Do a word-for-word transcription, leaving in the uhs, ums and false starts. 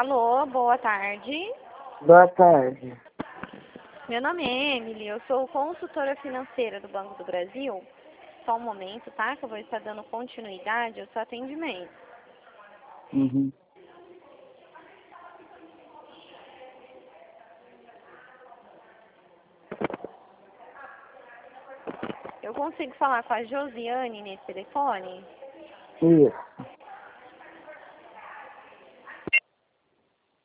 Alô, boa tarde. Boa tarde. Meu nome é Emily, eu sou consultora financeira do Banco do Brasil. Só um momento, tá? Que eu vou estar dando continuidade ao seu atendimento. Uhum. Eu consigo falar com a Josiane nesse telefone? Isso.